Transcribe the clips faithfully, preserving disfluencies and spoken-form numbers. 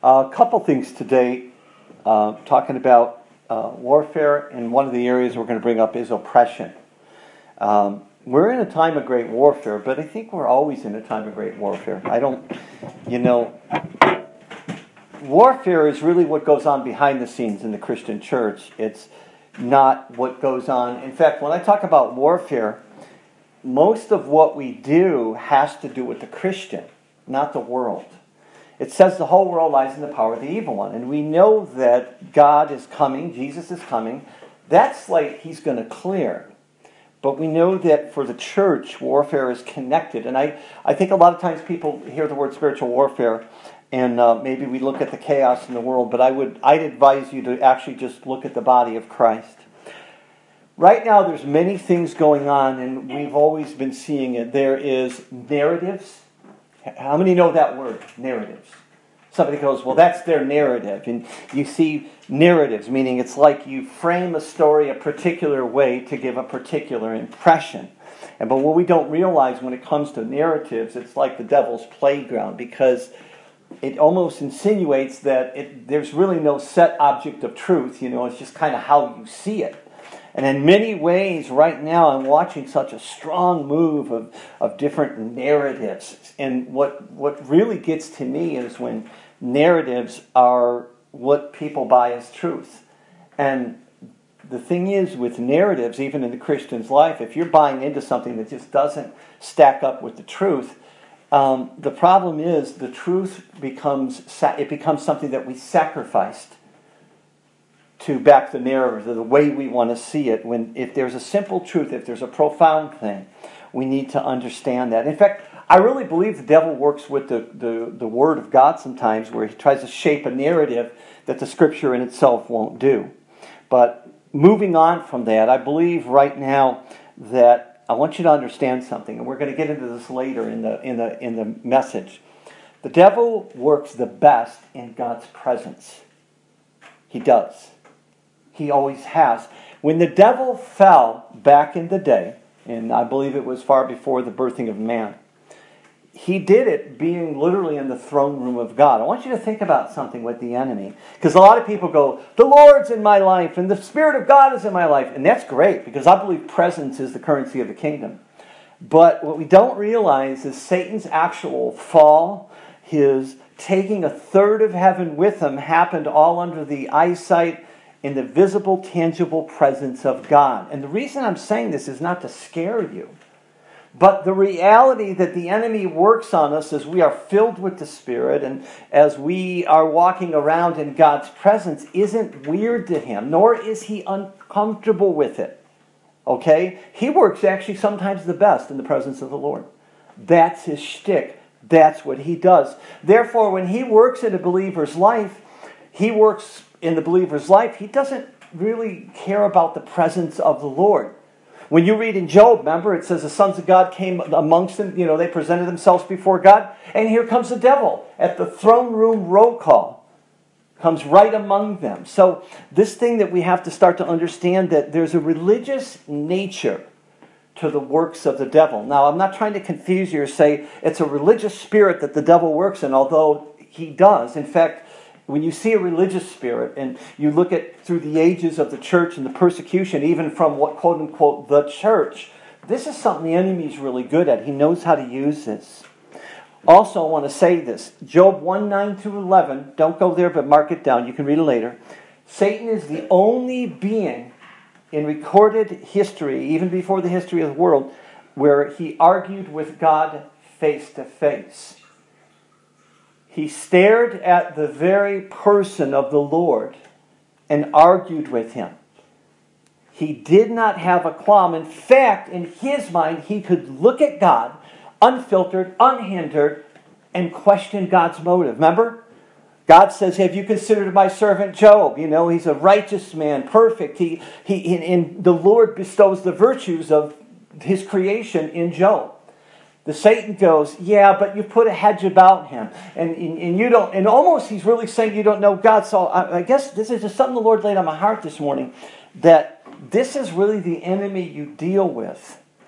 A couple things today, uh, talking about uh, warfare, and one of the areas we're going to bring up is oppression. Um, we're in a time of great warfare, but I think we're always in a time of great warfare. I don't, you know, warfare is really what goes on behind the scenes in the Christian church. It's not what goes on. In fact, when I talk about warfare, most of what we do has to do with the Christian, not the world. It says the whole world lies in the power of the evil one. And we know that God is coming, Jesus is coming. That slate he's going to clear. But we know that for the church, warfare is connected. And I, I think a lot of times people hear the word spiritual warfare, and uh, maybe we look at the chaos in the world, but I would, I'd advise you to actually just look at the body of Christ. Right now there's many things going on, and we've always been seeing it. There is narratives. How many know that word, narratives? Somebody goes, well, that's their narrative. And you see narratives, meaning it's like you frame a story a particular way to give a particular impression. And but what we don't realize when it comes to narratives, it's like the devil's playground, because it almost insinuates that it, there's really no set object of truth. You know, it's just kind of how you see it. And in many ways, right now, I'm watching such a strong move of, of different narratives. And what what really gets to me is when narratives are what people buy as truth. And the thing is, with narratives, even in the Christian's life, if you're buying into something that just doesn't stack up with the truth, um, the problem is the truth becomes it becomes something that we sacrificed to back the narrative, the way we want to see it. When if there's a simple truth, if there's a profound thing, we need to understand that. In fact, I really believe the devil works with the, the, the Word of God sometimes, where he tries to shape a narrative that the Scripture in itself won't do. But moving on from that, I believe right now that I want you to understand something, and we're going to get into this later in the in the in the message. The devil works the best in God's presence. He does. He always has. When the devil fell back in the day, and I believe it was far before the birthing of man, he did it being literally in the throne room of God. I want you to think about something with the enemy. Because a lot of people go, the Lord's in my life, and the Spirit of God is in my life. And that's great, because I believe presence is the currency of the kingdom. But what we don't realize is Satan's actual fall, his taking a third of heaven with him, happened all under the eyesight in the visible, tangible presence of God. And the reason I'm saying this is not to scare you, but the reality that the enemy works on us as we are filled with the Spirit and as we are walking around in God's presence isn't weird to him, nor is he uncomfortable with it. Okay? He works actually sometimes the best in the presence of the Lord. That's his shtick. That's what he does. Therefore, when he works in a believer's life, he works in the believer's life, he doesn't really care about the presence of the Lord. When you read in Job, remember, it says the sons of God came amongst them, you know, they presented themselves before God, and here comes the devil at the throne room roll call. Comes right among them. So this thing that we have to start to understand, that there's a religious nature to the works of the devil. Now, I'm not trying to confuse you or say it's a religious spirit that the devil works in, although he does. In fact, when you see a religious spirit and you look at through the ages of the church and the persecution, even from what quote unquote the church, this is something the enemy is really good at. He knows how to use this. Also, I want to say this. Job one, nine through eleven, don't go there, but mark it down. You can read it later. Satan is the only being in recorded history, even before the history of the world, where he argued with God face to face. He stared at the very person of the Lord and argued with him. He did not have a qualm. In fact, in his mind, he could look at God, unfiltered, unhindered, and question God's motive. Remember? God says, have you considered my servant Job? You know, he's a righteous man, perfect. He, he, and the Lord bestows the virtues of his creation in Job. The Satan goes, yeah, but you put a hedge about him. And, and, and you don't, and almost he's really saying you don't know God. So I, I guess this is just something the Lord laid on my heart this morning, that this is really the enemy you deal with.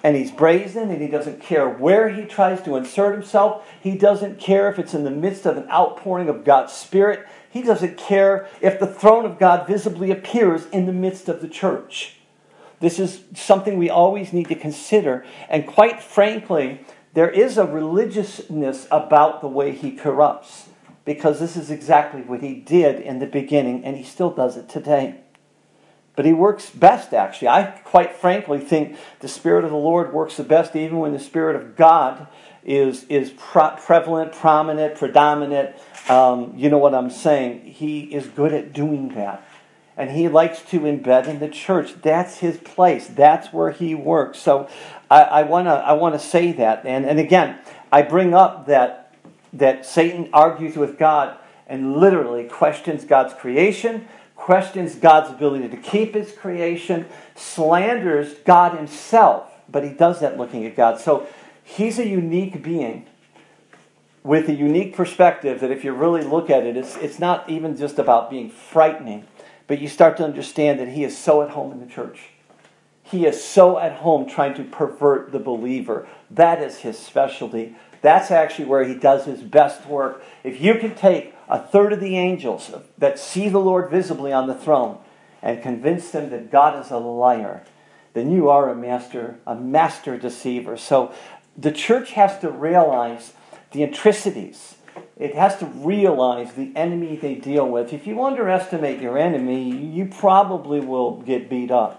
and he's brazen, and he doesn't care where he tries to insert himself. He doesn't care if it's in the midst of an outpouring of God's Spirit. He doesn't care if the throne of God visibly appears in the midst of the church. This is something we always need to consider. And quite frankly, there is a religiousness about the way he corrupts, because this is exactly what he did in the beginning, and he still does it today. But he works best, actually. I quite frankly think the Spirit of the Lord works the best even when the Spirit of God is, is pro- prevalent, prominent, predominant. Um, you know what I'm saying? He is good at doing that. And he likes to embed in the church. That's his place. That's where he works. So I, I want to I want to say that. And, and again, I bring up that, that Satan argues with God and literally questions God's creation, questions God's ability to keep his creation, slanders God himself, but he does that looking at God. So he's a unique being with a unique perspective that if you really look at it, it's, it's not even just about being frightening, but you start to understand that he is so at home in the church. He is so at home trying to pervert the believer. That is his specialty. That's actually where he does his best work. If you can take a third of the angels that see the Lord visibly on the throne and convince them that God is a liar, then you are a master, a master deceiver. So the church has to realize the intricacies. It has to realize the enemy they deal with. If you underestimate your enemy, you probably will get beat up.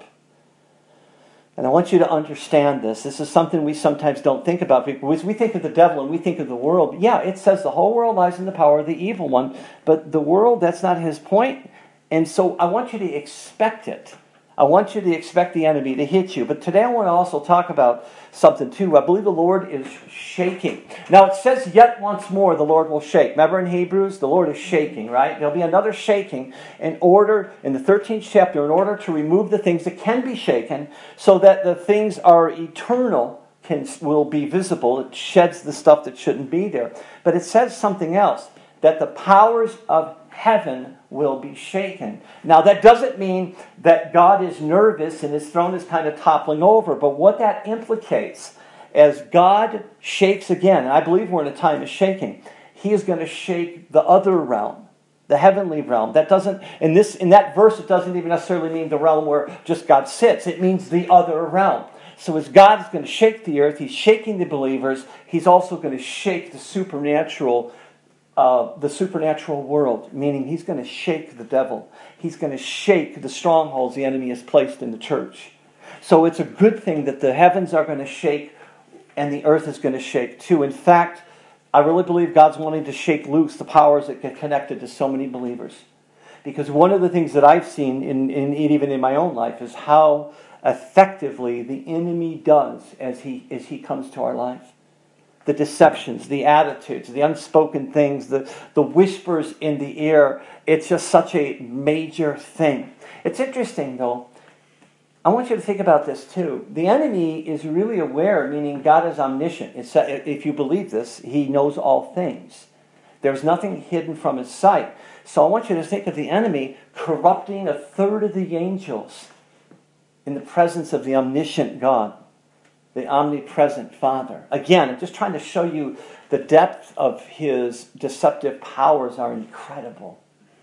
And I want you to understand this. This is something we sometimes don't think about. Because we think of the devil and we think of the world. Yeah, it says the whole world lies in the power of the evil one. But the world, that's not his point. And so I want you to expect it. I want you to expect the enemy to hit you. But today I want to also talk about something too. I believe the Lord is shaking. Now it says, yet once more the Lord will shake. Remember in Hebrews, the Lord is shaking, right? There'll be another shaking in order, in the thirteenth chapter, in order to remove the things that can be shaken so that the things are eternal, can, will be visible. It sheds the stuff that shouldn't be there. But it says something else, that the powers of heaven will be shaken. Now that doesn't mean that God is nervous and his throne is kind of toppling over, but what that implicates, as God shakes again, and I believe we're in a time of shaking, he is going to shake the other realm, the heavenly realm. That doesn't, in this, in that verse, it doesn't even necessarily mean the realm where just God sits. It means the other realm. So as God is going to shake the earth, he's shaking the believers, he's also going to shake the supernatural Uh, the supernatural world, meaning he's going to shake the devil. He's going to shake the strongholds the enemy has placed in the church. So it's a good thing that the heavens are going to shake and the earth is going to shake too. In fact, I really believe God's wanting to shake loose the powers that get connected to so many believers. Because one of the things that I've seen, in, in even in my own life, is how effectively the enemy does as he, as he comes to our life. The deceptions, the attitudes, the unspoken things, the, the whispers in the ear. It's just such a major thing. It's interesting, though. I want you to think about this, too. The enemy is really aware, meaning God is omniscient. It's, if you believe this, he knows all things. There's nothing hidden from his sight. So I want you to think of the enemy corrupting a third of the angels in the presence of the omniscient God, the omnipresent Father. Again, I'm just trying to show you the depth of his deceptive powers are incredible.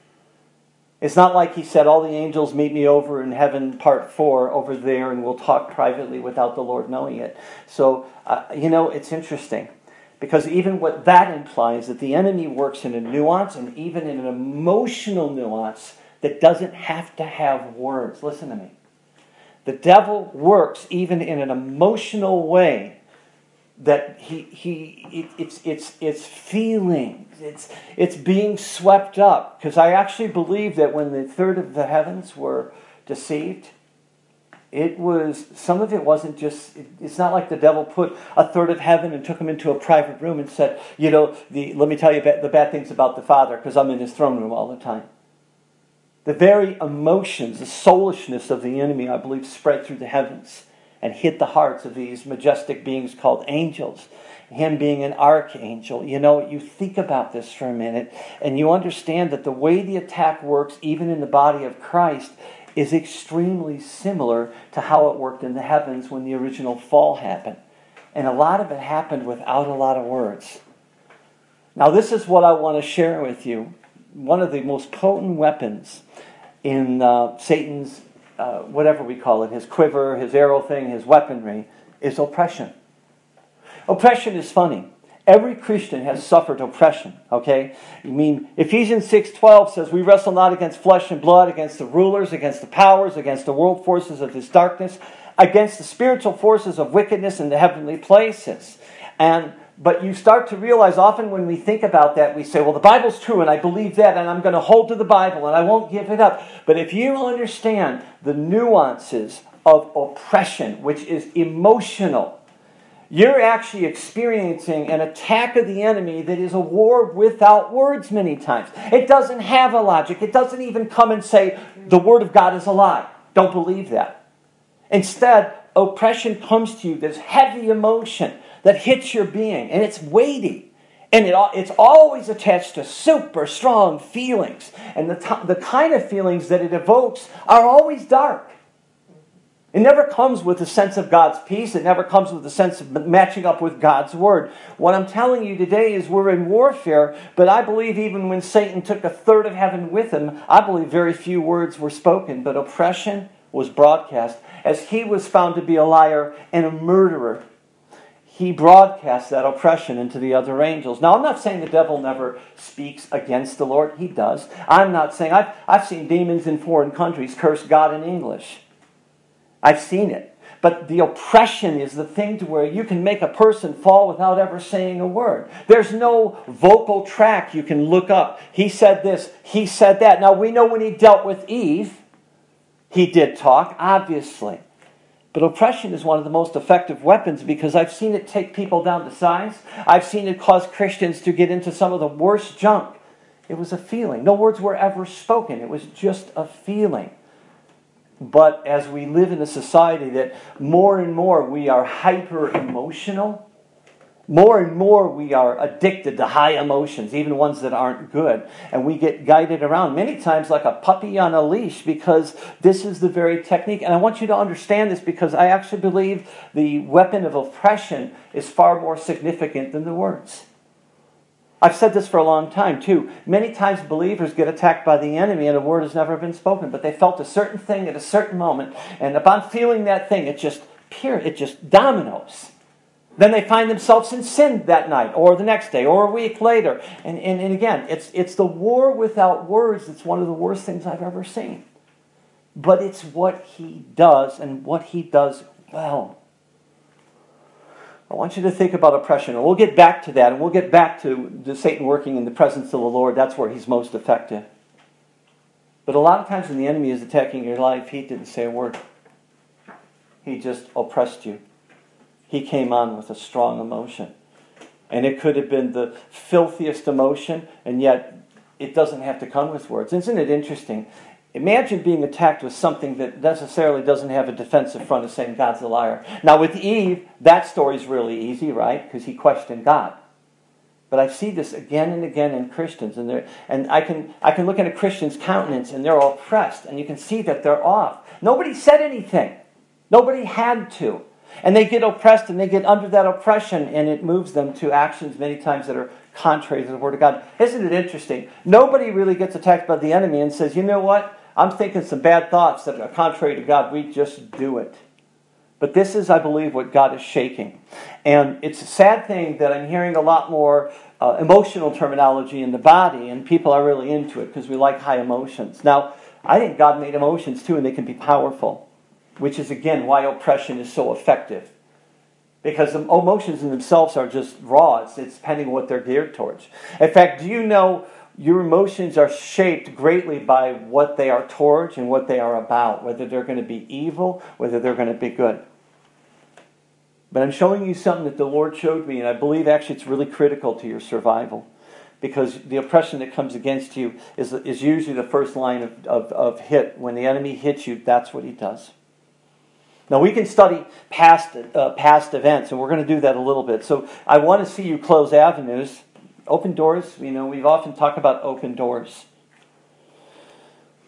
It's not like he said, all the angels meet me over in heaven, part four, over there, and we'll talk privately without the Lord knowing it. So, uh, you know, it's interesting. Because even what that implies, that the enemy works in a nuance and even in an emotional nuance that doesn't have to have words. Listen to me. The devil works even in an emotional way that he he it, it's it's it's feelings. It's it's being swept up. Because I actually believe that when the third of the heavens were deceived, it was some of it wasn't just. It, it's not like the devil put a third of heaven and took him into a private room and said, you know, the let me tell you the bad things about the Father because I'm in his throne room all the time. The very emotions, the soulishness of the enemy, I believe, spread through the heavens and hit the hearts of these majestic beings called angels. Him being an archangel. You know, you think about this for a minute and you understand that the way the attack works, even in the body of Christ, is extremely similar to how it worked in the heavens when the original fall happened. And a lot of it happened without a lot of words. Now, this is what I want to share with you. One of the most potent weapons in uh, Satan's, uh, whatever we call it, his quiver, his arrow thing, his weaponry, is oppression. Oppression is funny. Every Christian has suffered oppression, okay? I mean, Ephesians six twelve says, we wrestle not against flesh and blood, against the rulers, against the powers, against the world forces of this darkness, against the spiritual forces of wickedness in the heavenly places. And But you start to realize often when we think about that, we say, well, the Bible's true and I believe that and I'm going to hold to the Bible and I won't give it up. But if you understand the nuances of oppression, which is emotional, you're actually experiencing an attack of the enemy that is a war without words many times. It doesn't have a logic. It doesn't even come and say, the Word of God is a lie. Don't believe that. Instead, oppression comes to you, this heavy emotion that hits your being, and it's weighty. And it, it's always attached to super strong feelings. And the, t- the kind of feelings that it evokes are always dark. It never comes with a sense of God's peace. It never comes with a sense of matching up with God's Word. What I'm telling you today is we're in warfare, but I believe even when Satan took a third of heaven with him, I believe very few words were spoken, but oppression was broadcast. As he was found to be a liar and a murderer, he broadcasts that oppression into the other angels. Now, I'm not saying the devil never speaks against the Lord. He does. I'm not saying... I've, I've seen demons in foreign countries curse God in English. I've seen it. But the oppression is the thing to where you can make a person fall without ever saying a word. There's no vocal track you can look up. He said this, he said that. Now, we know when he dealt with Eve, he did talk, obviously. But oppression is one of the most effective weapons because I've seen it take people down to size. I've seen it cause Christians to get into some of the worst junk. It was a feeling. No words were ever spoken. It was just a feeling. But as we live in a society that more and more we are hyper-emotional, more and more we are addicted to high emotions, even ones that aren't good. And we get guided around many times like a puppy on a leash because this is the very technique. And I want you to understand this because I actually believe the weapon of oppression is far more significant than the words. I've said this for a long time too. Many times believers get attacked by the enemy and a word has never been spoken, but they felt a certain thing at a certain moment, and upon feeling that thing, it just it just dominoes. Then they find themselves in sin that night, or the next day, or a week later. And, and, and again, it's, it's the war without words that's one of the worst things I've ever seen. But it's what he does, and what he does well. I want you to think about oppression, and we'll get back to that, and we'll get back to the Satan working in the presence of the Lord. That's where he's most effective. But a lot of times when the enemy is attacking your life, he didn't say a word. He just oppressed you. He came on with a strong emotion. And it could have been the filthiest emotion, and yet it doesn't have to come with words. Isn't it interesting? Imagine being attacked with something that necessarily doesn't have a defensive front of saying God's a liar. Now with Eve, that story's really easy, right? Because he questioned God. But I see this again and again in Christians, and they're, and I can I can look at a Christian's countenance, and they're oppressed, and you can see that they're off. Nobody said anything. Nobody had to. And they get oppressed, and they get under that oppression, and it moves them to actions many times that are contrary to the Word of God. Isn't it interesting? Nobody really gets attacked by the enemy and says, you know what? I'm thinking some bad thoughts that are contrary to God. We just do it. But this is, I believe, what God is shaking. And it's a sad thing that I'm hearing a lot more uh, emotional terminology in the body, and people are really into it because we like high emotions. Now, I think God made emotions too, and they can be powerful, which is, again, why oppression is so effective. Because the emotions in themselves are just raw. It's, it's depending on what they're geared towards. In fact, do you know your emotions are shaped greatly by what they are towards and what they are about, whether they're going to be evil, whether they're going to be good. But I'm showing you something that the Lord showed me, and I believe actually it's really critical to your survival. Because the oppression that comes against you is, is usually the first line of, of, of hit. When the enemy hits you, that's what he does. Now we can study past uh, past events, and we're going to do that a little bit. So I want to see you close avenues. Open doors, you know, we've often talked about open doors.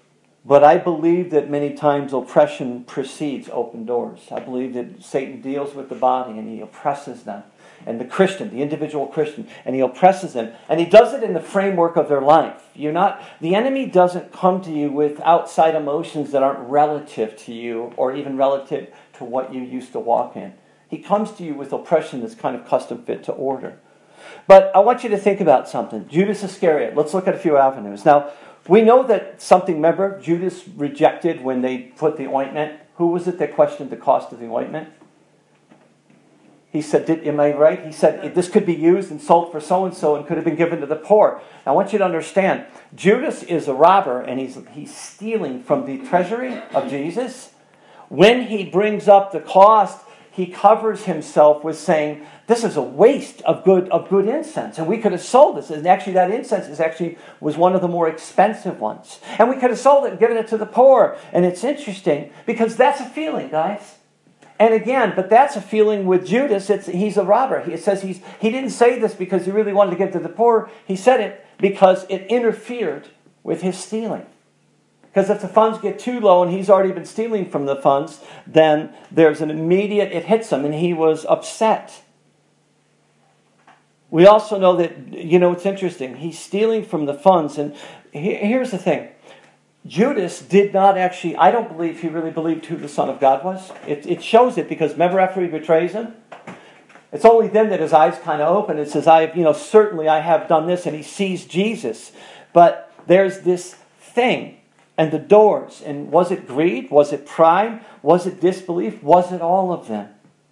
But I believe that many times oppression precedes open doors. I believe that Satan deals with the body and he oppresses them. And the Christian, the individual Christian, and he oppresses them. And he does it in the framework of their life. You're not, the enemy doesn't come to you with outside emotions that aren't relative to you or even relative to what you used to walk in. He comes to you with oppression that's kind of custom fit to order. But I want you to think about something. Judas Iscariot. Let's look at a few avenues. Now, we know that something, remember, Judas rejected when they put the ointment. Who was it that questioned the cost of the ointment? He said, Did, am I right? He said, this could be used and sold for so-and-so and could have been given to the poor. Now, I want you to understand, Judas is a robber and he's, he's stealing from the treasury of Jesus. When he brings up the cost, he covers himself with saying, this is a waste of good of good incense. And we could have sold this. And actually that incense is actually was one of the more expensive ones. And we could have sold it and given it to the poor. And it's interesting because that's a feeling, guys. And again, but that's a feeling with Judas. It's, he's a robber. It says he's, he didn't say this because he really wanted to give to the poor. He said it because it interfered with his stealing. Because if the funds get too low and he's already been stealing from the funds, then there's an immediate, it hits him and he was upset. We also know that, you know, it's interesting. He's stealing from the funds. And here's the thing. Judas did not actually, I don't believe he really believed who the Son of God was. It, it shows it because remember after he betrays him? It's only then that his eyes kind of open. It says, I, you know, certainly I have done this, and he sees Jesus. But there's this thing and the doors. And was it greed? Was it pride? Was it disbelief? Was it all of them?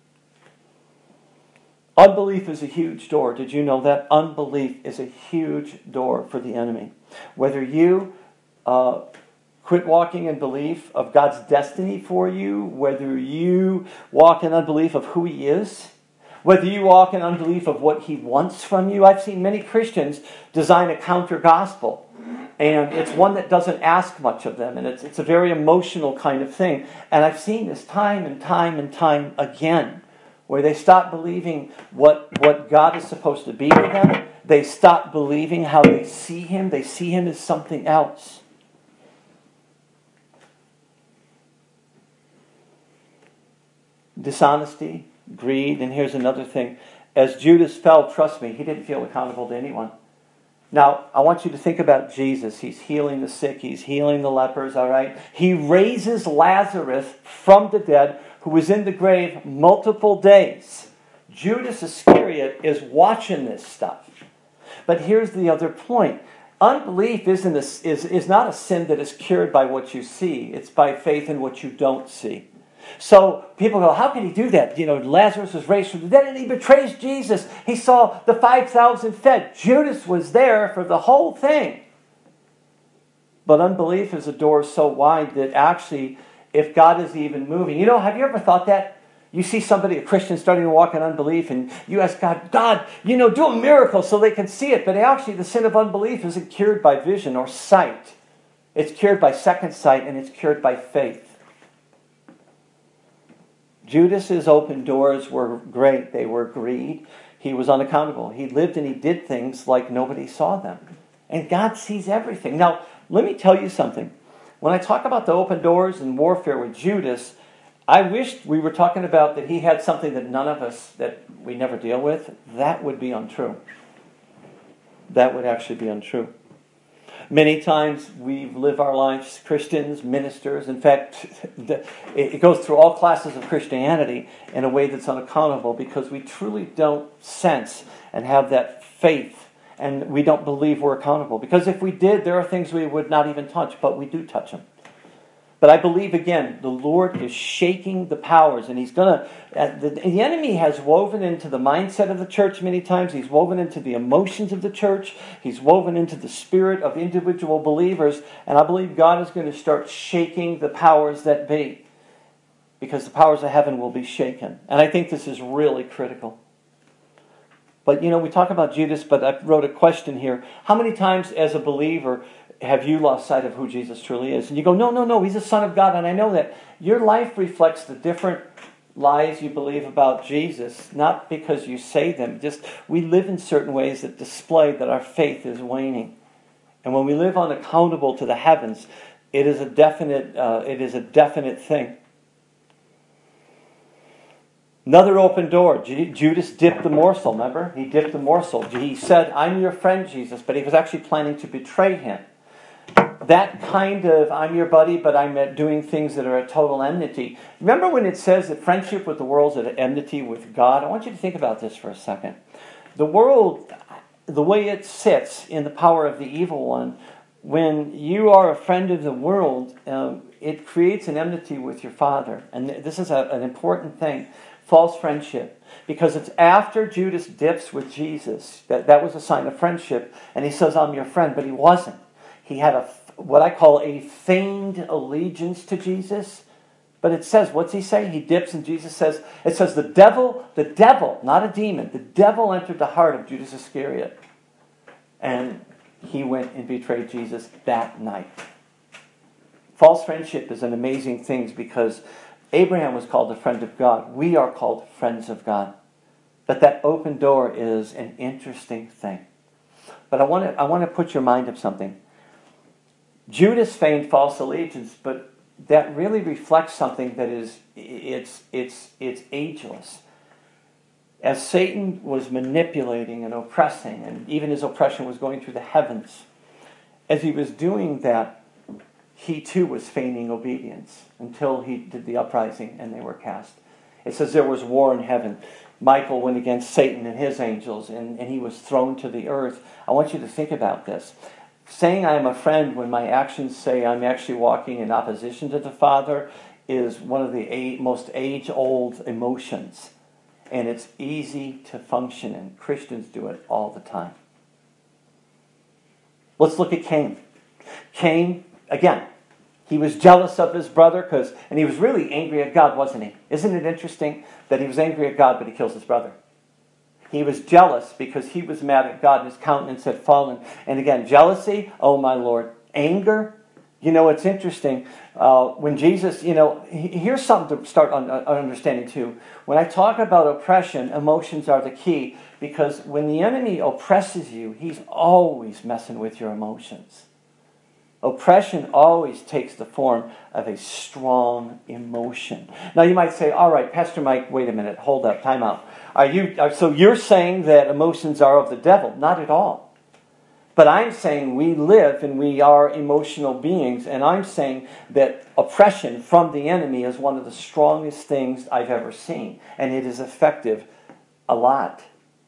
Unbelief is a huge door. Did you know that? Unbelief is a huge door for the enemy. Whether you uh, quit walking in belief of God's destiny for you, whether you walk in unbelief of who He is, whether you walk in unbelief of what He wants from you. I've seen many Christians design a counter-gospel, and it's one that doesn't ask much of them, and it's, it's a very emotional kind of thing. And I've seen this time and time and time again, where they stop believing what, what God is supposed to be to them. They stop believing how they see Him. They see Him as something else. Dishonesty, greed, and here's another thing. As Judas fell, trust me, he didn't feel accountable to anyone. Now, I want you to think about Jesus. He's healing the sick. He's healing the lepers, all right? He raises Lazarus from the dead, who was in the grave multiple days. Judas Iscariot is watching this stuff. But here's the other point. Unbelief isn't a, is, is not a sin that is cured by what you see. It's by faith in what you don't see. So people go, how can he do that? You know, Lazarus was raised from the dead and he betrays Jesus. He saw the five thousand fed. Judas was there for the whole thing. But unbelief is a door so wide that actually, if God is even moving, you know, have you ever thought that? You see somebody, a Christian, starting to walk in unbelief, and you ask God, God, you know, do a miracle so they can see it. But actually, the sin of unbelief isn't cured by vision or sight. It's cured by second sight, and it's cured by faith. Judas's open doors were great. They were greed. He was unaccountable. He lived and he did things like nobody saw them. And God sees everything. Now, let me tell you something. When I talk about the open doors and warfare with Judas, I wish we were talking about that he had something that none of us, that we never deal with. That would be untrue. That would actually be untrue. Many times we live our lives, Christians, ministers. In fact, it goes through all classes of Christianity in a way that's unaccountable because we truly don't sense and have that faith, and we don't believe we're accountable. Because if we did, there are things we would not even touch, but we do touch them. But I believe, again, the Lord is shaking the powers, and He's going to... Uh, the, the enemy has woven into the mindset of the church many times. He's woven into the emotions of the church. He's woven into the spirit of individual believers. And I believe God is going to start shaking the powers that be, because the powers of heaven will be shaken. And I think this is really critical. But, you know, we talk about Judas, but I wrote a question here. How many times as a believer have you lost sight of who Jesus truly is? And you go, no, no, no, He's the Son of God. And I know that your life reflects the different lies you believe about Jesus, not because you say them. Just we live in certain ways that display that our faith is waning. And when we live unaccountable to the heavens, It is a definite, uh, it is a definite thing. Another open door. Judas dipped the morsel, remember? He dipped the morsel. He said, I'm your friend, Jesus, but he was actually planning to betray him. That kind of, I'm your buddy, but I'm doing things that are at total enmity. Remember when it says that friendship with the world is at enmity with God? I want you to think about this for a second. The world, the way it sits in the power of the evil one, when you are a friend of the world, um, it creates an enmity with your Father. And this is a, an important thing. False friendship. Because it's after Judas dips with Jesus, that, that was a sign of friendship, and he says, I'm your friend, but he wasn't. He had a, what I call a feigned allegiance to Jesus. But it says, what's he say? He dips and Jesus says, it says the devil, the devil, not a demon, the devil entered the heart of Judas Iscariot. And he went and betrayed Jesus that night. False friendship is an amazing thing because Abraham was called a friend of God. We are called friends of God. But that open door is an interesting thing. But I want to I want to put your mind of something. Judas feigned false allegiance, but that really reflects something that is it's it's it's ageless. As Satan was manipulating and oppressing, and even his oppression was going through the heavens, as he was doing that, he too was feigning obedience until he did the uprising and they were cast. It says there was war in heaven. Michael went against Satan and his angels, and, and he was thrown to the earth. I want you to think about this. Saying I am a friend when my actions say I'm actually walking in opposition to the Father is one of the most age-old emotions. And it's easy to function in. Christians do it all the time. Let's look at Cain. Cain, again, he was jealous of his brother, because, and he was really angry at God, wasn't he? Isn't it interesting that he was angry at God, but he kills his brother? He was jealous because he was mad at God and his countenance had fallen. And again, jealousy, oh my Lord. Anger, you know, it's interesting. Uh, when Jesus, you know, here's something to start on, uh, understanding too. When I talk about oppression, emotions are the key, because when the enemy oppresses you, he's always messing with your emotions. Oppression always takes the form of a strong emotion. Now you might say, all right, Pastor Mike, wait a minute, hold up, time out. Are you, are, so you're saying that emotions are of the devil? Not at all. But I'm saying we live and we are emotional beings, and I'm saying that oppression from the enemy is one of the strongest things I've ever seen, and it is effective a lot.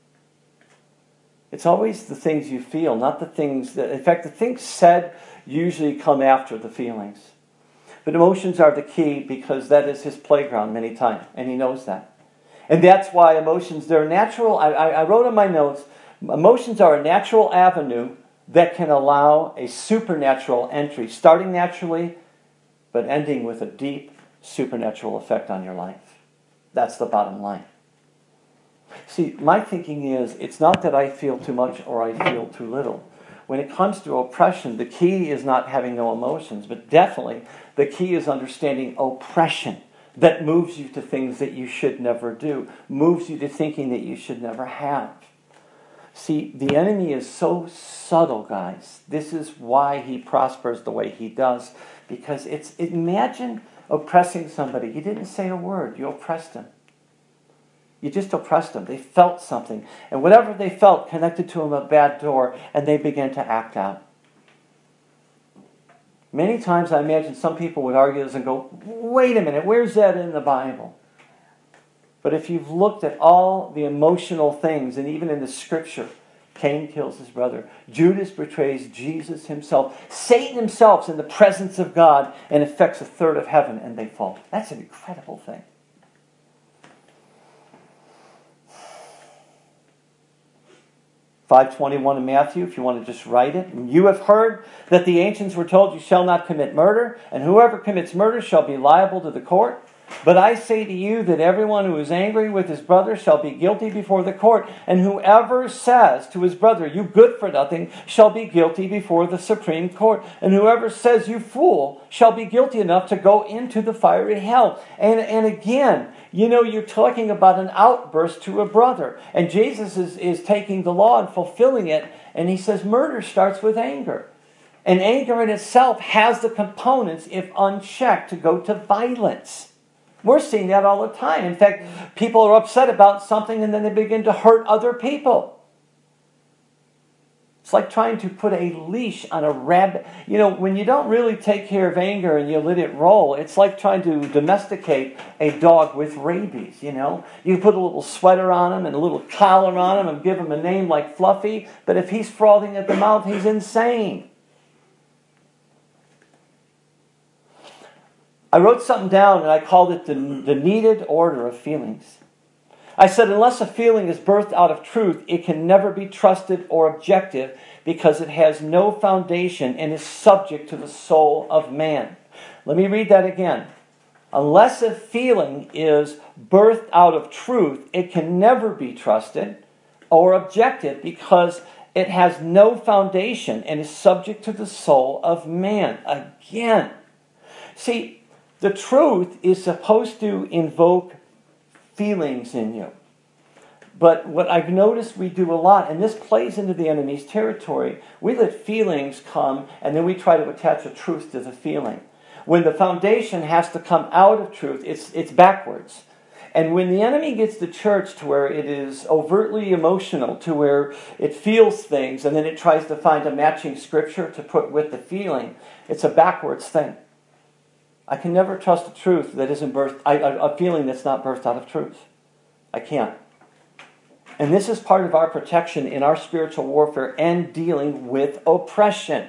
It's always the things you feel, not the things that, in fact, the things said usually come after the feelings. But emotions are the key, because that is his playground many times, and he knows that. And that's why emotions, they're natural. I, I, I wrote in my notes, emotions are a natural avenue that can allow a supernatural entry, starting naturally, but ending with a deep supernatural effect on your life. That's the bottom line. See, my thinking is, it's not that I feel too much or I feel too little. When it comes to oppression, the key is not having no emotions, but definitely the key is understanding oppression that moves you to things that you should never do, moves you to thinking that you should never have. See, the enemy is so subtle, guys. This is why he prospers the way he does, because it's, imagine oppressing somebody. You didn't say a word, you oppressed them. You just oppressed them. They felt something. And whatever they felt connected to them a bad door, and they began to act out. Many times I imagine some people would argue this and go, wait a minute, where's that in the Bible? But if you've looked at all the emotional things, and even in the scripture, Cain kills his brother. Judas betrays Jesus himself. Satan himself's in the presence of God and affects a third of heaven, and they fall. That's an incredible thing. five twenty-one in Matthew, if you want to just write it. You have heard that the ancients were told, you shall not commit murder, and whoever commits murder shall be liable to the court. But I say to you that everyone who is angry with his brother shall be guilty before the court. And whoever says to his brother, you good for nothing, shall be guilty before the Supreme Court. And whoever says, you fool, shall be guilty enough to go into the fiery hell. And, and again, you know, you're talking about an outburst to a brother. And Jesus is, is taking the law and fulfilling it. And he says murder starts with anger. And anger in itself has the components, if unchecked, to go to violence. We're seeing that all the time. In fact, people are upset about something and then they begin to hurt other people. It's like trying to put a leash on a rabbit. You know, when you don't really take care of anger and you let it roll, it's like trying to domesticate a dog with rabies, you know. You put a little sweater on him and a little collar on him and give him a name like Fluffy, but if he's frothing at the mouth, he's insane. I wrote something down and I called it the, the needed order of feelings. I said, unless a feeling is birthed out of truth, it can never be trusted or objective because it has no foundation and is subject to the soul of man. Let me read that again. Unless a feeling is birthed out of truth, it can never be trusted or objective because it has no foundation and is subject to the soul of man. Again. See, the truth is supposed to invoke feelings in you. But what I've noticed we do a lot, and this plays into the enemy's territory, we let feelings come and then we try to attach a truth to the feeling. When the foundation has to come out of truth, it's, it's backwards. And when the enemy gets the church to where it is overtly emotional, to where it feels things, and then it tries to find a matching scripture to put with the feeling, it's a backwards thing. I can never trust a truth that isn't birthed, I, a, a feeling that's not birthed out of truth. I can't. And this is part of our protection in our spiritual warfare and dealing with oppression.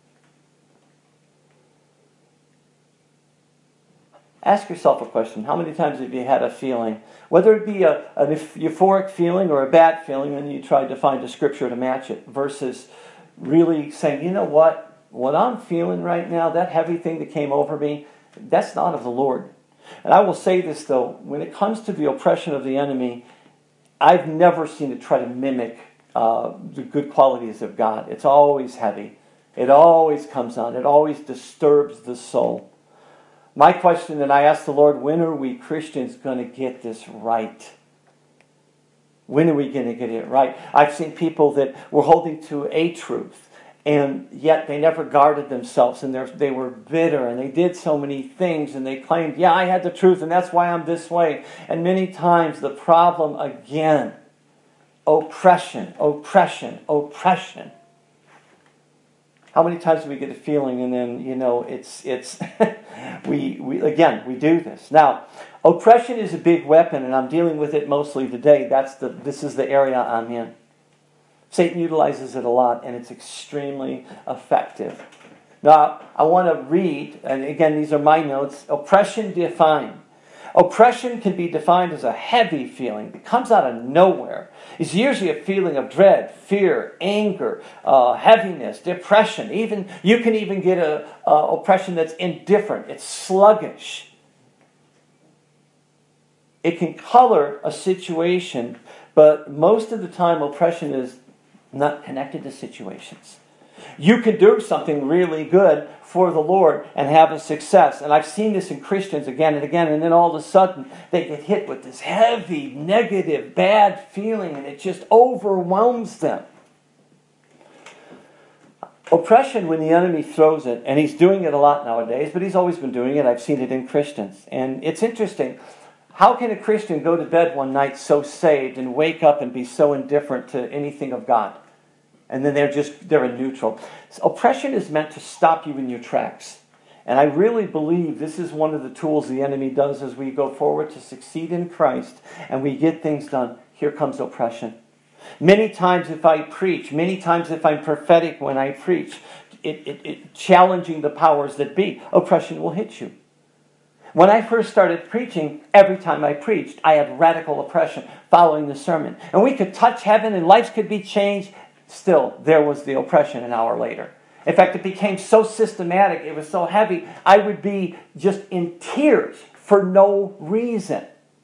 Ask yourself a question. How many times have you had a feeling, whether it be a, an euphoric feeling or a bad feeling, and you tried to find a scripture to match it, versus really saying, you know what, what I'm feeling right now, that heavy thing that came over me, that's not of the Lord. And I will say this though, when it comes to the oppression of the enemy, I've never seen it try to mimic uh, the good qualities of God. It's always heavy. It always comes on. It always disturbs the soul. My question that I ask the Lord, when are we Christians going to get this right? When are we going to get it right? I've seen people that were holding to a truth, and yet they never guarded themselves, and they were bitter, and they did so many things, and they claimed, yeah, I had the truth, and that's why I'm this way. And many times the problem, again, oppression, oppression, oppression. How many times do we get a feeling, and then, you know, it's, it's we, we, again, we do this. Now, oppression is a big weapon, and I'm dealing with it mostly today. That's the, this is the area I'm in. Satan utilizes it a lot, and it's extremely effective. Now, I want to read, and again, these are my notes. Oppression defined. Oppression can be defined as a heavy feeling that comes out of nowhere. It's usually a feeling of dread, fear, anger, uh, heaviness, depression. Even you can even get a, a oppression that's indifferent. It's sluggish. It can color a situation, but most of the time, oppression is not connected to situations. You can do something really good for the Lord and have a success. And I've seen this in Christians again and again, and then all of a sudden they get hit with this heavy, negative, bad feeling, and it just overwhelms them. Oppression, when the enemy throws it, and he's doing it a lot nowadays, but he's always been doing it. I've seen it in Christians. And it's interesting. How can a Christian go to bed one night so saved and wake up and be so indifferent to anything of God? And then they're just, they're in neutral. So oppression is meant to stop you in your tracks. And I really believe this is one of the tools the enemy does as we go forward to succeed in Christ and we get things done. Here comes oppression. Many times if I preach, many times if I'm prophetic when I preach, it, it, it challenging the powers that be, oppression will hit you. When I first started preaching, every time I preached, I had radical oppression following the sermon. And we could touch heaven and lives could be changed. Still, there was the oppression an hour later. In fact, it became so systematic, it was so heavy, I would be just in tears for no reason.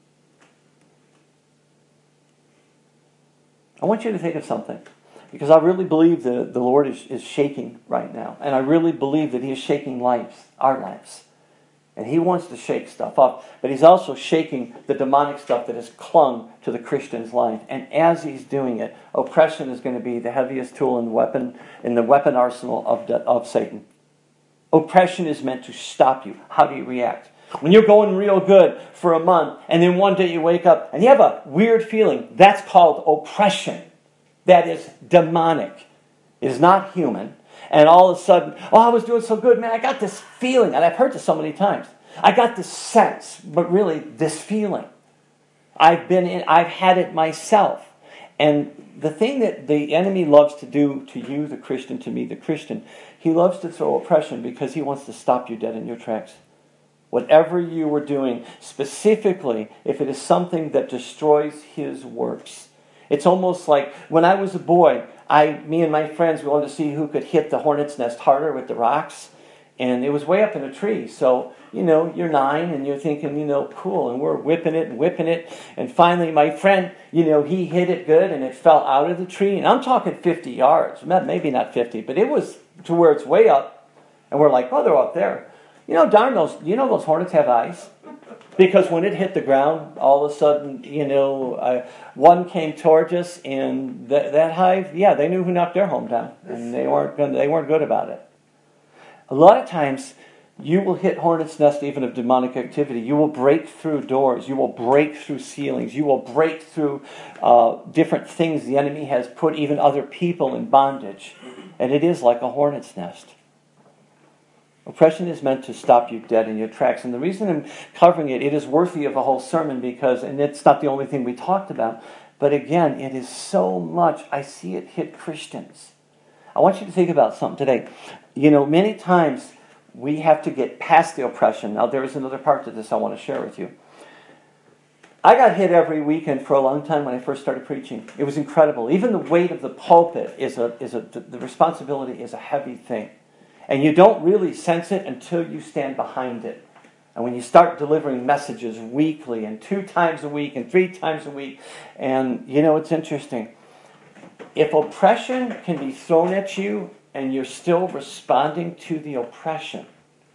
I want you to think of something, because I really believe that the Lord is, is shaking right now. And I really believe that He is shaking lives, our lives. And he wants to shake stuff up. But he's also shaking the demonic stuff that has clung to the Christian's life. And as he's doing it, oppression is going to be the heaviest tool in the weapon, in the weapon arsenal of, the, of Satan. Oppression is meant to stop you. How do you react? When you're going real good for a month, and then one day you wake up and you have a weird feeling, that's called oppression. That is demonic. It is not human. And all of a sudden, oh, I was doing so good, man, I got this feeling. And I've heard this so many times. I got this sense, but really this feeling. I've been in, I've had it myself. And the thing that the enemy loves to do to you, the Christian, to me, the Christian, he loves to throw oppression because he wants to stop you dead in your tracks. Whatever you were doing, specifically if it is something that destroys his works. It's almost like when I was a boy, I, me and my friends, we wanted to see who could hit the hornet's nest harder with the rocks. And it was way up in a tree. So, you know, you're nine and you're thinking, you know, cool. And we're whipping it and whipping it. And finally, my friend, you know, he hit it good and it fell out of the tree. And I'm talking fifty yards. Maybe not fifty, but it was to where it's way up. And we're like, oh, they're up there. You know, darn those, you know those hornets have eyes? Because when it hit the ground, all of a sudden, you know, uh, one came towards us, and th- that hive, yeah, they knew who knocked their home down, and they weren't gonna, they weren't good about it. A lot of times, you will hit hornet's nest even of demonic activity. You will break through doors. You will break through ceilings. You will break through uh, different things the enemy has put even other people in bondage, and it is like a hornet's nest. Oppression is meant to stop you dead in your tracks. And the reason I'm covering it, it is worthy of a whole sermon because, and it's not the only thing we talked about, but again, it is so much, I see it hit Christians. I want you to think about something today. You know, many times we have to get past the oppression. Now, there is another part to this I want to share with you. I got hit every weekend for a long time when I first started preaching. It was incredible. Even the weight of the pulpit is a, is a, the responsibility is a heavy thing. And you don't really sense it until you stand behind it. And when you start delivering messages weekly and two times a week and three times a week, and you know, it's interesting. If oppression can be thrown at you and you're still responding to the oppression,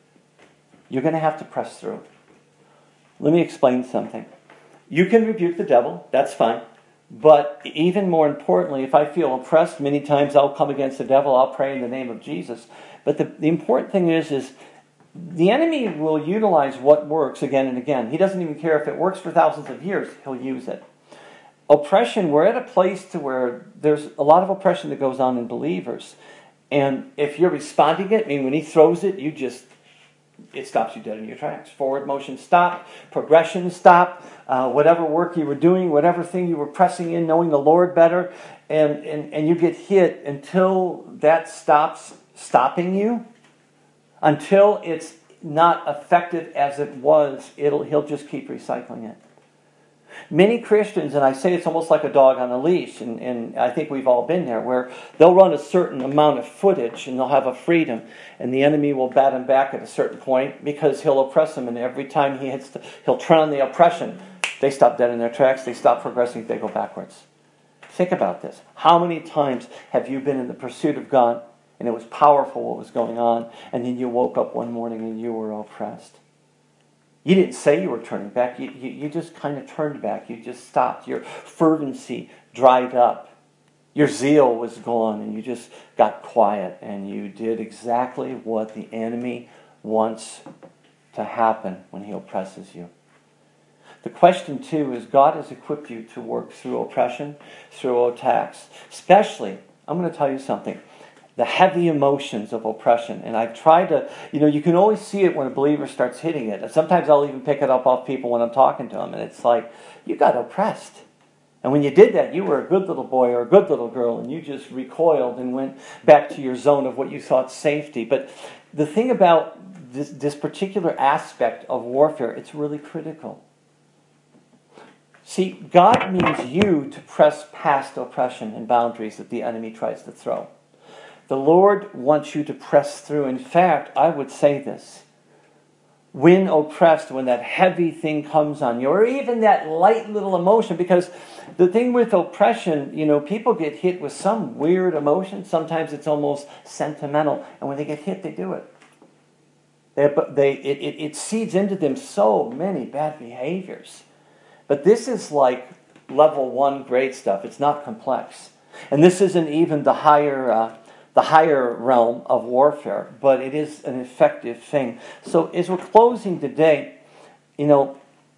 you're going to have to press through. Let me explain something. You can rebuke the devil, that's fine. But even more importantly, if I feel oppressed, many times I'll come against the devil, I'll pray in the name of Jesus. But the, the important thing is, is the enemy will utilize what works again and again. He doesn't even care if it works for thousands of years, he'll use it. Oppression, we're at a place to where there's a lot of oppression that goes on in believers. And if you're responding it, I mean, when he throws it, you just, it stops you dead in your tracks. Forward motion stop, progression stop, uh, whatever work you were doing, whatever thing you were pressing in, knowing the Lord better, and, and, and you get hit until that stops stopping you, until it's not effective as it was, it'll he'll just keep recycling it. Many Christians, and I say it's almost like a dog on a leash, and, and I think we've all been there, where they'll run a certain amount of footage and they'll have a freedom, and the enemy will bat him back at a certain point because he'll oppress them, and every time he hits, the, he'll turn on the oppression. They stop dead in their tracks, they stop progressing, they go backwards. Think about this. How many times have you been in the pursuit of God, and it was powerful what was going on, and then you woke up one morning and you were oppressed? You didn't say you were turning back. You, you, you just kind of turned back. You just stopped. Your fervency dried up. Your zeal was gone, and you just got quiet, and you did exactly what the enemy wants to happen when he oppresses you. The question, too, is God has equipped you to work through oppression, through attacks. Especially, I'm going to tell you something, the heavy emotions of oppression. And I've tried to, you know, you can always see it when a believer starts hitting it. And sometimes I'll even pick it up off people when I'm talking to them. And it's like, you got oppressed. And when you did that, you were a good little boy or a good little girl, and you just recoiled and went back to your zone of what you thought safety. But the thing about this, this particular aspect of warfare, it's really critical. See, God needs you to press past oppression and boundaries that the enemy tries to throw. The Lord wants you to press through. In fact, I would say this. When oppressed, when that heavy thing comes on you, or even that light little emotion, because the thing with oppression, you know, people get hit with some weird emotion. Sometimes it's almost sentimental. And when they get hit, they do it. It, they, it, it, it seeds into them so many bad behaviors. But this is like level one grade stuff. It's not complex. And this isn't even the higher uh, the higher realm of warfare, but it is an effective thing. So as we're closing today, you know,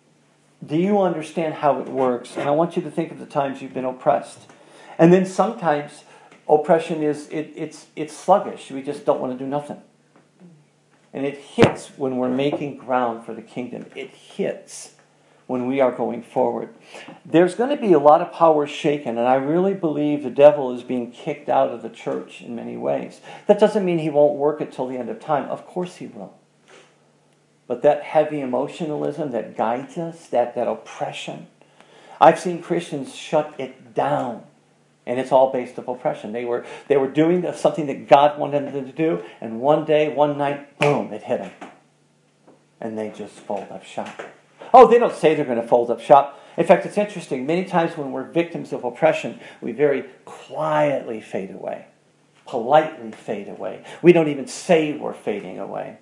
do you understand how it works? And I want you to think of the times you've been oppressed. And then sometimes oppression is, it, it's, it's sluggish. We just don't want to do nothing. And it hits when we're making ground for the kingdom. It hits when we are going forward. There's going to be a lot of power shaken, and I really believe the devil is being kicked out of the church in many ways. That doesn't mean he won't work until the end of time. Of course he will. But that heavy emotionalism that guides us, that, that oppression, I've seen Christians shut it down. And it's all based on oppression. They were they were doing something that God wanted them to do, and one day, one night, boom, it hit them. And they just fold up shop. Oh, they don't say they're going to fold up shop. In fact, it's interesting. Many times when we're victims of oppression, we very quietly fade away. Politely fade away. We don't even say we're fading away.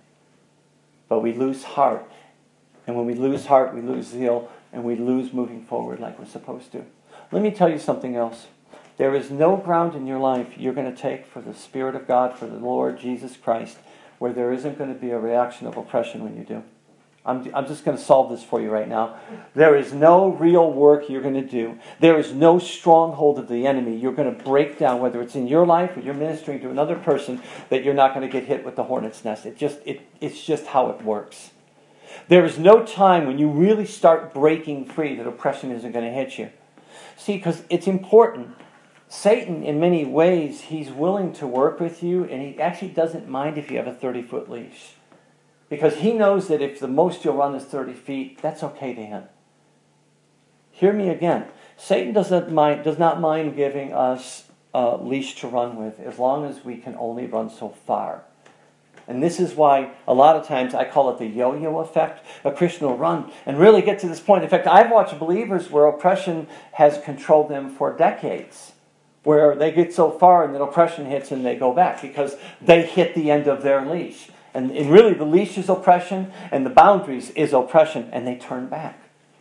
But we lose heart. And when we lose heart, we lose zeal, and we lose moving forward like we're supposed to. Let me tell you something else. There is no ground in your life you're going to take for the Spirit of God, for the Lord Jesus Christ, where there isn't going to be a reaction of oppression when you do. I'm, I'm just going to solve this for you right now. There is no real work you're going to do. There is no stronghold of the enemy you're going to break down, whether it's in your life or you're ministering to another person, that you're not going to get hit with the hornet's nest. It just it, it's just how it works. There is no time when you really start breaking free that oppression isn't going to hit you. See, because it's important. Satan, in many ways, he's willing to work with you, and he actually doesn't mind if you have a thirty-foot leash. Because he knows that if the most you'll run is thirty feet, that's okay to him. Hear me again. Satan doesn't mind, does not mind giving us a leash to run with, as long as we can only run so far. And this is why a lot of times I call it the yo-yo effect. A Christian will run and really get to this point. In fact, I've watched believers where oppression has controlled them for decades, where they get so far and then oppression hits and they go back because they hit the end of their leash. And, and really the leash is oppression and the boundaries is oppression, and they turn back.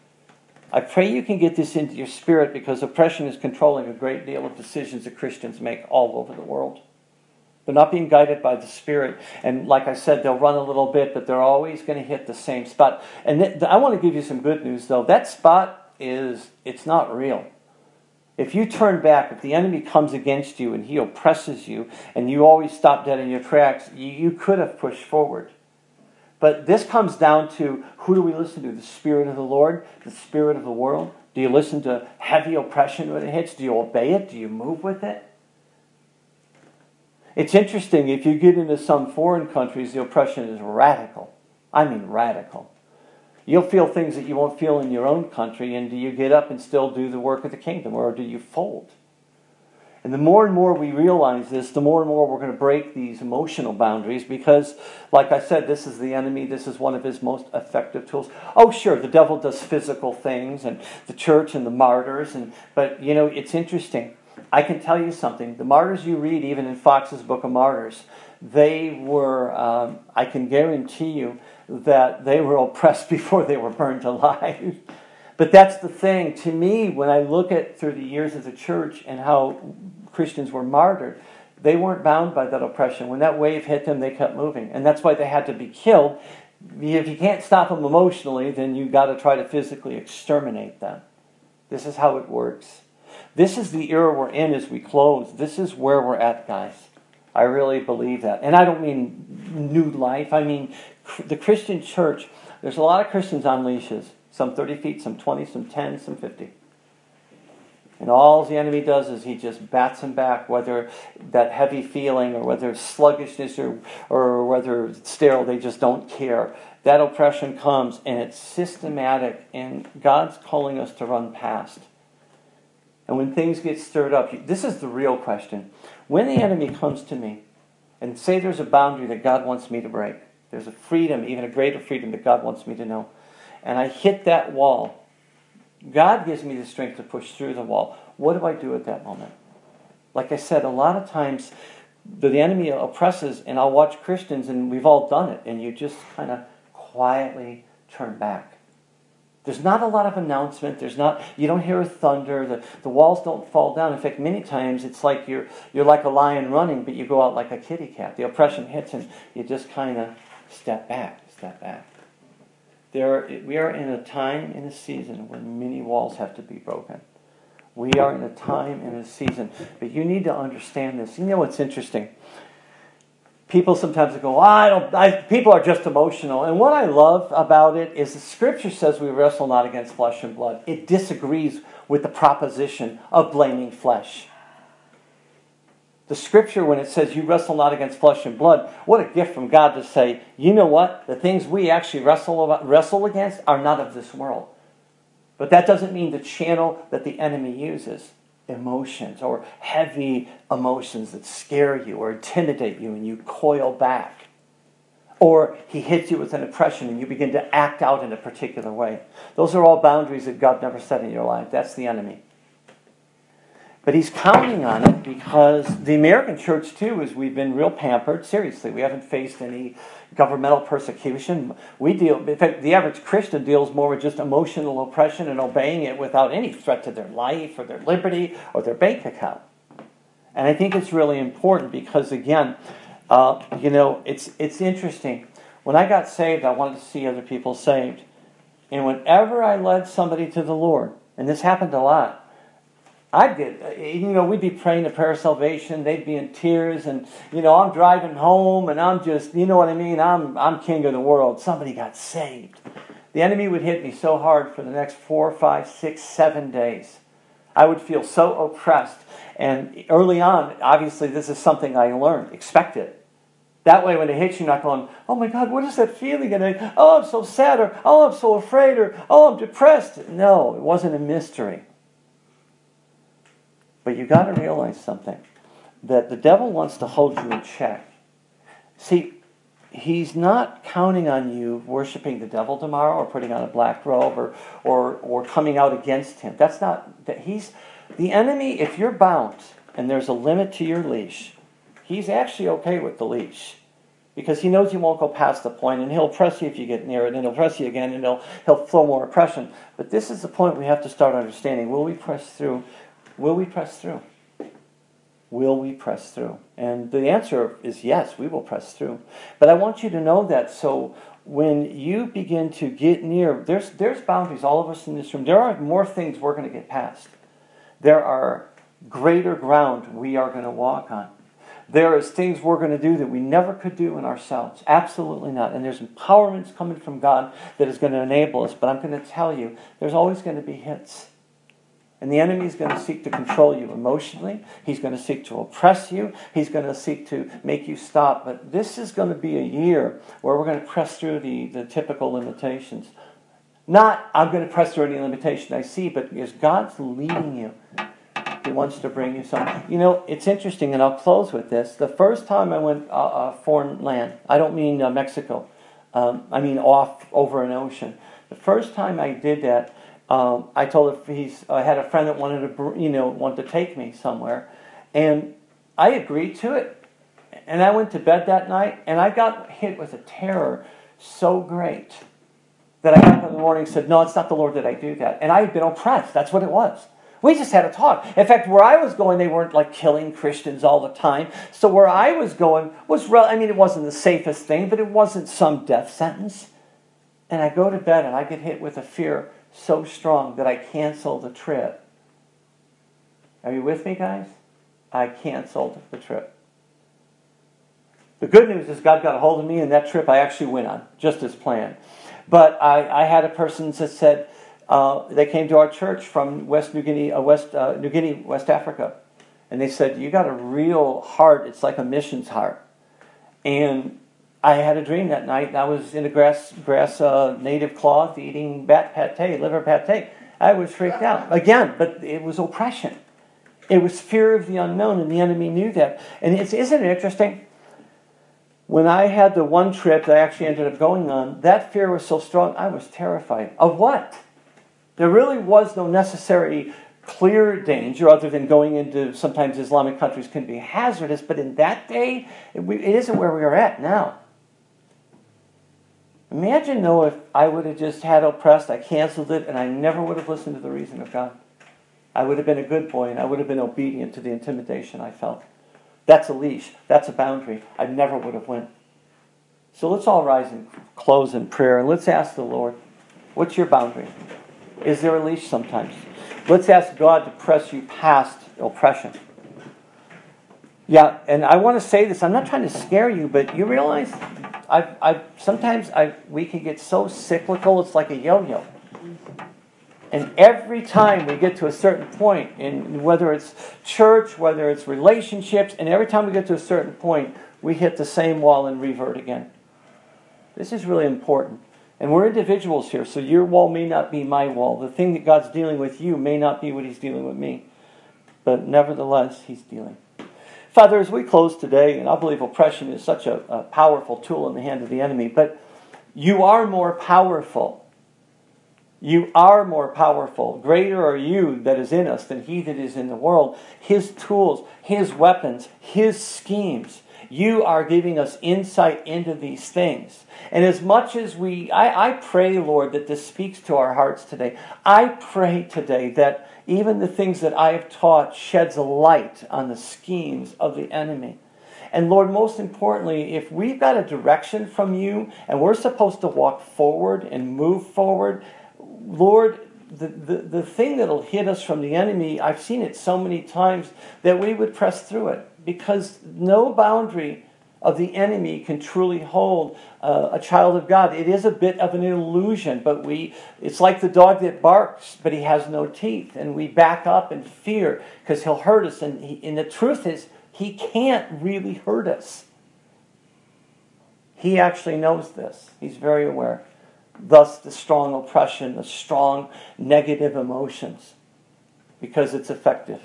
I pray you can get this into your spirit, because oppression is controlling a great deal of decisions that Christians make all over the world. They're not being guided by the Spirit. And like I said, they'll run a little bit, but they're always going to hit the same spot. And th- I want to give you some good news, though. That spot is, it's not real. If you turn back, if the enemy comes against you and he oppresses you, and you always stop dead in your tracks, you, you could have pushed forward. But this comes down to, who do we listen to? The Spirit of the Lord? The Spirit of the world? Do you listen to heavy oppression when it hits? Do you obey it? Do you move with it? It's interesting, if you get into some foreign countries, the oppression is radical. I mean radical. You'll feel things that you won't feel in your own country, and do you get up and still do the work of the kingdom, or do you fold? And the more and more we realize this, the more and more we're going to break these emotional boundaries, because, like I said, this is the enemy. This is one of his most effective tools. Oh, sure, the devil does physical things, and the church and the martyrs, and but, you know, it's interesting. I can tell you something. The martyrs you read, even in Fox's Book of Martyrs, they were, um, I can guarantee you, that they were oppressed before they were burned alive. But that's the thing. To me, when I look at through the years of the church and how Christians were martyred, they weren't bound by that oppression. When that wave hit them, they kept moving. And that's why they had to be killed. If you can't stop them emotionally, then you've got to try to physically exterminate them. This is how it works. This is the era we're in as we close. This is where we're at, guys. I really believe that. And I don't mean new life. I mean the Christian church. There's a lot of Christians on leashes. Some thirty feet, some twenty, some ten, some fifty. And all the enemy does is he just bats them back, whether that heavy feeling or whether it's sluggishness or, or whether it's sterile, they just don't care. That oppression comes and it's systematic, and God's calling us to run past. And when things get stirred up, this is the real question. When the enemy comes to me and say there's a boundary that God wants me to break, there's a freedom, even a greater freedom that God wants me to know, and I hit that wall, God gives me the strength to push through the wall. What do I do at that moment? Like I said, a lot of times the enemy oppresses, and I'll watch Christians, and we've all done it, and you just kind of quietly turn back. There's not a lot of announcement. There's not. You don't hear a thunder. The, the walls don't fall down. In fact, many times it's like you're you're like a lion running, but you go out like a kitty cat. The oppression hits, and you just kind of step back, step back. There, we are in a time, in a season, where many walls have to be broken. We are in a time, in a season. But you need to understand this. You know what's interesting? People sometimes go, oh, I don't, I, people are just emotional. And what I love about it is the Scripture says we wrestle not against flesh and blood. It disagrees with the proposition of blaming flesh. The Scripture, when it says you wrestle not against flesh and blood, what a gift from God to say, you know what? The things we actually wrestle about, wrestle against are not of this world. But that doesn't mean the channel that the enemy uses. Emotions or heavy emotions that scare you or intimidate you and you coil back. Or he hits you with an oppression and you begin to act out in a particular way. Those are all boundaries that God never set in your life. That's the enemy. But he's counting on it because the American church, too, is we've been real pampered. Seriously, we haven't faced any governmental persecution. We deal, in fact, the average Christian deals more with just emotional oppression and obeying it without any threat to their life or their liberty or their bank account. And I think it's really important because, again, uh, you know, it's it's interesting. When I got saved, I wanted to see other people saved. And whenever I led somebody to the Lord, and this happened a lot, I'd get, you know, we'd be praying a prayer of salvation. They'd be in tears, and you know, I'm driving home, and I'm just, you know what I mean. I'm I'm king of the world. Somebody got saved. The enemy would hit me so hard for the next four, five, six, seven days. I would feel so oppressed. And early on, obviously, this is something I learned. Expect it. That way, when it hits you, you're not going, oh my God, what is that feeling? And I, oh, I'm so sad, or oh, I'm so afraid, or oh, I'm depressed. No, it wasn't a mystery. But you got to realize something, that the devil wants to hold you in check. See, he's not counting on you worshiping the devil tomorrow or putting on a black robe or or, or coming out against him. That's not, that he's, the enemy, if you're bound and there's a limit to your leash, he's actually okay with the leash. Because he knows you won't go past the point, and he'll press you if you get near it, and he'll press you again, and he'll, he'll throw more oppression. But this is the point we have to start understanding. Will we press through? Will we press through? Will we press through? And the answer is yes, we will press through. But I want you to know that, so when you begin to get near, there's there's boundaries, all of us in this room. There are more things we're going to get past. There are greater ground we are going to walk on. There is things we're going to do that we never could do in ourselves. Absolutely not. And there's empowerments coming from God that is going to enable us. But I'm going to tell you, there's always going to be hits. And the enemy is going to seek to control you emotionally. He's going to seek to oppress you. He's going to seek to make you stop. But this is going to be a year where we're going to press through the, the typical limitations. Not, I'm going to press through any limitation I see, but as God's leading you, He wants to bring you something. You know, it's interesting, and I'll close with this. The first time I went uh, uh, foreign land, I don't mean uh, Mexico. Um, I mean off over an ocean. The first time I did that, Um, I told him he's. I had a friend that wanted to, you know, wanted to take me somewhere, and I agreed to it. And I went to bed that night, and I got hit with a terror so great that I got up in the morning and said, "No, it's not the Lord that I do that." And I had been oppressed. That's what it was. We just had a talk. In fact, where I was going, they weren't like killing Christians all the time. So where I was going was, I mean, it wasn't the safest thing, but it wasn't some death sentence. And I go to bed, and I get hit with a fear so strong that I cancel the trip. Are you with me, guys? I canceled the trip. The good news is God got a hold of me, and that trip I actually went on, just as planned. But I, I had a person that said, uh, they came to our church from West New Guinea, uh, West uh, New Guinea, West Africa, and they said, you got a real heart. It's like a missions heart. And I had a dream that night. I was in a grass, grass uh, native cloth eating bat pate, liver pate. I was freaked out. Again, but it was oppression. It was fear of the unknown, and the enemy knew that. And it's, isn't it interesting? When I had the one trip that I actually ended up going on, that fear was so strong, I was terrified. Of what? There really was no necessary clear danger, other than going into sometimes Islamic countries can be hazardous, but in that day, it, it isn't where we are at now. Imagine, though, if I would have just had oppressed, I canceled it, and I never would have listened to the reason of God. I would have been a good boy, and I would have been obedient to the intimidation I felt. That's a leash. That's a boundary. I never would have went. So let's all rise and close in prayer, and let's ask the Lord, what's your boundary? Is there a leash sometimes? Let's ask God to press you past oppression. Yeah, and I want to say this. I'm not trying to scare you, but you realize I've, I've, sometimes I, we can get so cyclical, it's like a yo-yo. And every time we get to a certain point, in whether it's church, whether it's relationships, and every time we get to a certain point, we hit the same wall and revert again. This is really important. And we're individuals here, so your wall may not be my wall. The thing that God's dealing with you may not be what He's dealing with me. But nevertheless, He's dealing. Father, as we close today, and I believe oppression is such a, a powerful tool in the hand of the enemy, but you are more powerful. You are more powerful. Greater are you that is in us than he that is in the world. His tools, His weapons, His schemes. You are giving us insight into these things. And as much as we, I, I pray, Lord, that this speaks to our hearts today. I pray today that even the things that I have taught sheds a light on the schemes of the enemy. And Lord, most importantly, if we've got a direction from you and we're supposed to walk forward and move forward, Lord, the, the, the thing that'll hit us from the enemy, I've seen it so many times, that we would press through it. Because no boundary of the enemy can truly hold uh, a child of God. It is a bit of an illusion, but we it's like the dog that barks, but he has no teeth. And we back up in fear because he'll hurt us. And, he, and the truth is, he can't really hurt us. He actually knows this. He's very aware. Thus the strong oppression, the strong negative emotions, because it's effective.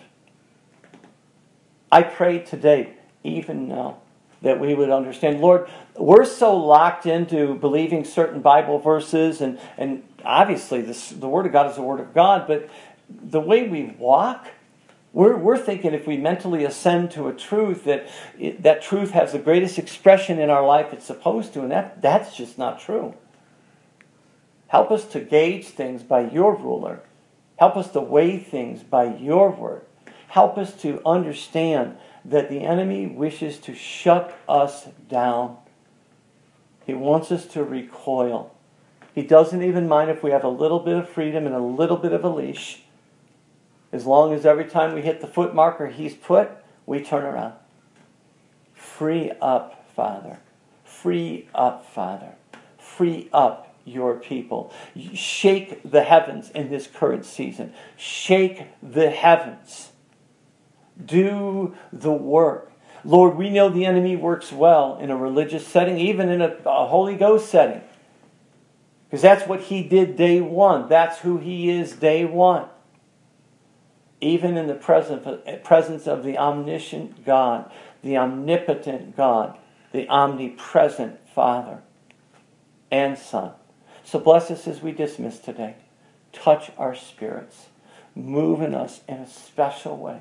I pray today, even now, that we would understand. Lord, we're so locked into believing certain Bible verses, and, and obviously this, the Word of God is the Word of God, but the way we walk, we're, we're thinking if we mentally ascend to a truth, that it, that truth has the greatest expression in our life it's supposed to, and that, that's just not true. Help us to gauge things by your ruler. Help us to weigh things by your word. Help us to understand that the enemy wishes to shut us down. He wants us to recoil. He doesn't even mind if we have a little bit of freedom and a little bit of a leash. As long as every time we hit the foot marker he's put, we turn around. Free up, Father. Free up, Father. Free up your people. Shake the heavens in this current season. Shake the heavens. Do the work. Lord, we know the enemy works well in a religious setting, even in a, a Holy Ghost setting. Because that's what he did day one. That's who he is day one. Even in the presence of the omniscient God, the omnipotent God, the omnipresent Father and Son. So bless us as we dismiss today. Touch our spirits. Move in us in a special way.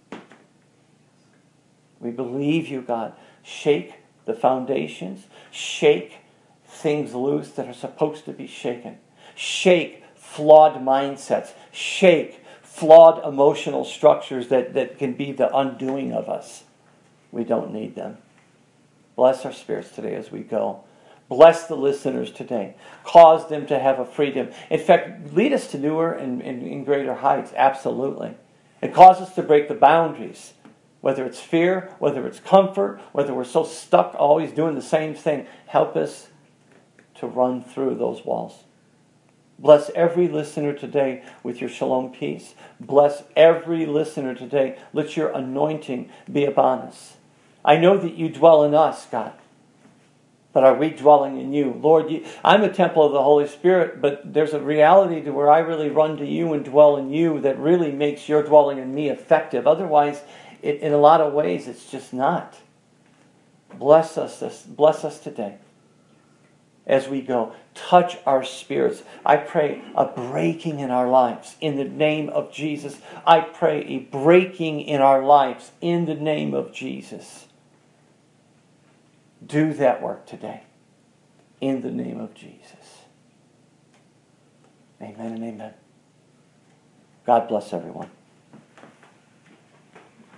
We believe you, God. Shake the foundations. Shake things loose that are supposed to be shaken. Shake flawed mindsets. Shake flawed emotional structures that, that can be the undoing of us. We don't need them. Bless our spirits today as we go. Bless the listeners today. Cause them to have a freedom. In fact, lead us to newer and, and, and greater heights. Absolutely. And cause us to break the boundaries. Whether it's fear, whether it's comfort, whether we're so stuck always doing the same thing. Help us to run through those walls. Bless every listener today with your shalom peace. Bless every listener today. Let your anointing be upon us. I know that you dwell in us, God. But are we dwelling in you? Lord, you, I'm a temple of the Holy Spirit, but there's a reality to where I really run to you and dwell in you that really makes your dwelling in me effective. Otherwise, it, in a lot of ways, it's just not. Bless us, this, bless us today. as we go. Touch our spirits. I pray a breaking in our lives in the name of Jesus. I pray a breaking in our lives in the name of Jesus. Do that work today in the name of Jesus. Amen and amen. God bless everyone.